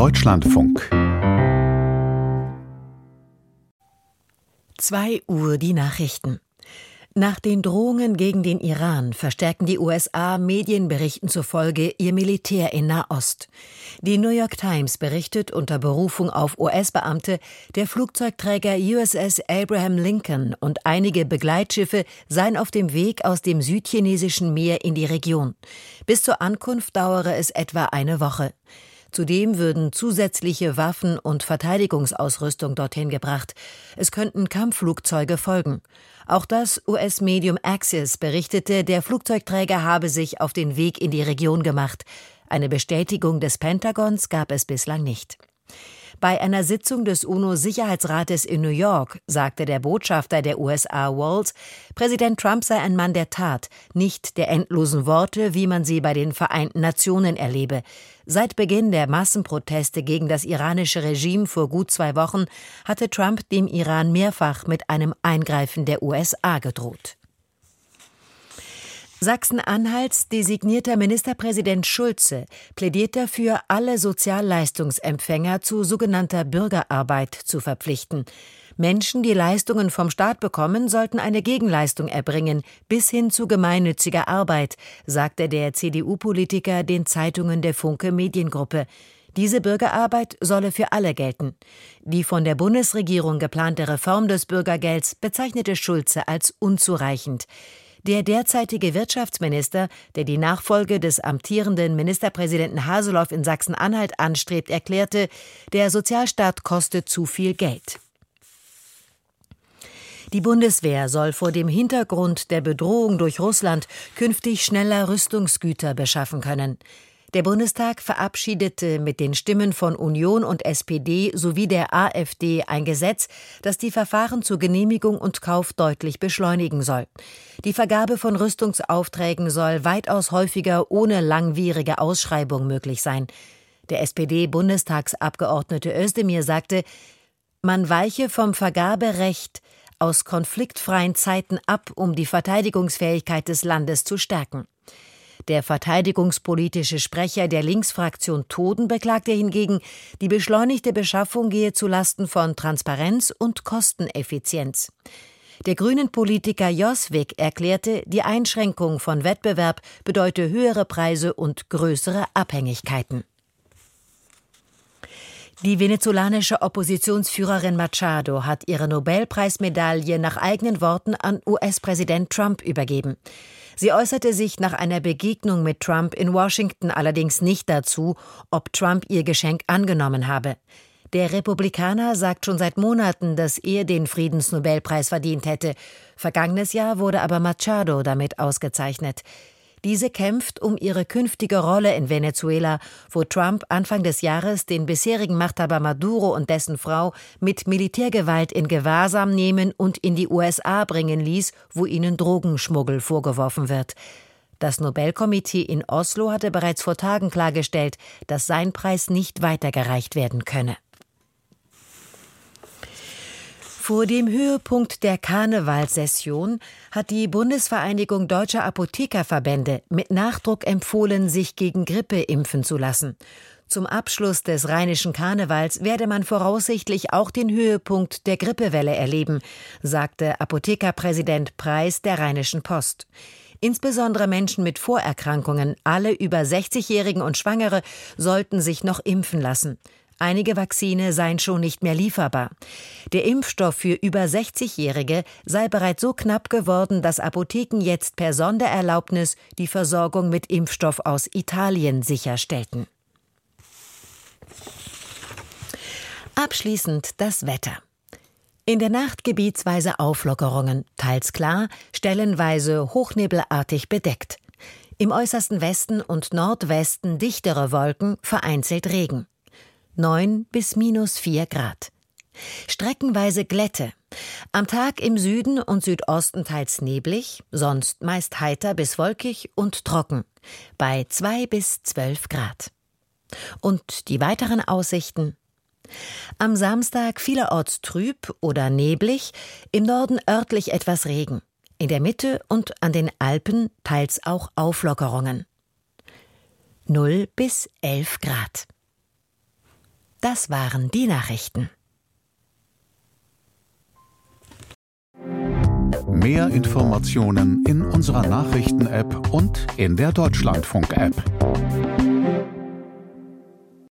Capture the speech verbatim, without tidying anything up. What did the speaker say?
Deutschlandfunk. zwei Uhr die Nachrichten. Nach den Drohungen gegen den Iran verstärken die U S A Medienberichten zufolge ihr Militär in Nahost. Die New York Times berichtet unter Berufung auf U S-Beamte, der Flugzeugträger U S S Abraham Lincoln und einige Begleitschiffe seien auf dem Weg aus dem südchinesischen Meer in die Region. Bis zur Ankunft dauere es etwa eine Woche. Zudem würden zusätzliche Waffen und Verteidigungsausrüstung dorthin gebracht. Es könnten Kampfflugzeuge folgen. Auch das U S-Medium Axios berichtete, der Flugzeugträger habe sich auf den Weg in die Region gemacht. Eine Bestätigung des Pentagons gab es bislang nicht. Bei einer Sitzung des UNO-Sicherheitsrates in New York sagte der Botschafter der U S A Waltz, Präsident Trump sei ein Mann der Tat, nicht der endlosen Worte, wie man sie bei den Vereinten Nationen erlebe. Seit Beginn der Massenproteste gegen das iranische Regime vor gut zwei Wochen hatte Trump dem Iran mehrfach mit einem Eingreifen der U S A gedroht. Sachsen-Anhalts designierter Ministerpräsident Schulze plädiert dafür, alle Sozialleistungsempfänger zu sogenannter Bürgerarbeit zu verpflichten. Menschen, die Leistungen vom Staat bekommen, sollten eine Gegenleistung erbringen, bis hin zu gemeinnütziger Arbeit, sagte der C D U-Politiker den Zeitungen der Funke Mediengruppe. Diese Bürgerarbeit solle für alle gelten. Die von der Bundesregierung geplante Reform des Bürgergelds bezeichnete Schulze als unzureichend. Der derzeitige Wirtschaftsminister, der die Nachfolge des amtierenden Ministerpräsidenten Haseloff in Sachsen-Anhalt anstrebt, erklärte, der Sozialstaat koste zu viel Geld. Die Bundeswehr soll vor dem Hintergrund der Bedrohung durch Russland künftig schneller Rüstungsgüter beschaffen können. Der Bundestag verabschiedete mit den Stimmen von Union und S P D sowie der AfD ein Gesetz, das die Verfahren zur Genehmigung und Kauf deutlich beschleunigen soll. Die Vergabe von Rüstungsaufträgen soll weitaus häufiger ohne langwierige Ausschreibung möglich sein. Der S P D-Bundestagsabgeordnete Özdemir sagte, man weiche vom Vergaberecht aus konfliktfreien Zeiten ab, um die Verteidigungsfähigkeit des Landes zu stärken. Der verteidigungspolitische Sprecher der Linksfraktion Toden beklagte hingegen, die beschleunigte Beschaffung gehe zulasten von Transparenz und Kosteneffizienz. Der Grünen-Politiker Joswig erklärte, die Einschränkung von Wettbewerb bedeute höhere Preise und größere Abhängigkeiten. Die venezolanische Oppositionsführerin Machado hat ihre Nobelpreismedaille nach eigenen Worten an U S-Präsident Trump übergeben. Sie äußerte sich nach einer Begegnung mit Trump in Washington allerdings nicht dazu, ob Trump ihr Geschenk angenommen habe. Der Republikaner sagt schon seit Monaten, dass er den Friedensnobelpreis verdient hätte. Vergangenes Jahr wurde aber Machado damit ausgezeichnet. Diese kämpft um ihre künftige Rolle in Venezuela, wo Trump Anfang des Jahres den bisherigen Machthaber Maduro und dessen Frau mit Militärgewalt in Gewahrsam nehmen und in die U S A bringen ließ, wo ihnen Drogenschmuggel vorgeworfen wird. Das Nobelkomitee in Oslo hatte bereits vor Tagen klargestellt, dass sein Preis nicht weitergereicht werden könne. Vor dem Höhepunkt der Karnevalssession hat die Bundesvereinigung Deutscher Apothekerverbände mit Nachdruck empfohlen, sich gegen Grippe impfen zu lassen. Zum Abschluss des rheinischen Karnevals werde man voraussichtlich auch den Höhepunkt der Grippewelle erleben, sagte Apothekerpräsident Preis der Rheinischen Post. Insbesondere Menschen mit Vorerkrankungen, alle über sechzigjährigen und Schwangere, sollten sich noch impfen lassen. Einige Vakzine seien schon nicht mehr lieferbar. Der Impfstoff für über sechzigjährige sei bereits so knapp geworden, dass Apotheken jetzt per Sondererlaubnis die Versorgung mit Impfstoff aus Italien sicherstellten. Abschließend das Wetter. In der Nacht gebietsweise Auflockerungen, teils klar, stellenweise hochnebelartig bedeckt. Im äußersten Westen und Nordwesten dichtere Wolken, vereinzelt Regen. neun bis minus vier Grad. Streckenweise Glätte. Am Tag im Süden und Südosten teils neblig, sonst meist heiter bis wolkig und trocken. Bei zwei bis zwölf Grad. Und die weiteren Aussichten? Am Samstag vielerorts trüb oder neblig, im Norden örtlich etwas Regen. In der Mitte und an den Alpen teils auch Auflockerungen. null bis elf Grad. Das waren die Nachrichten. Mehr Informationen in unserer Nachrichten-App und in der Deutschlandfunk-App.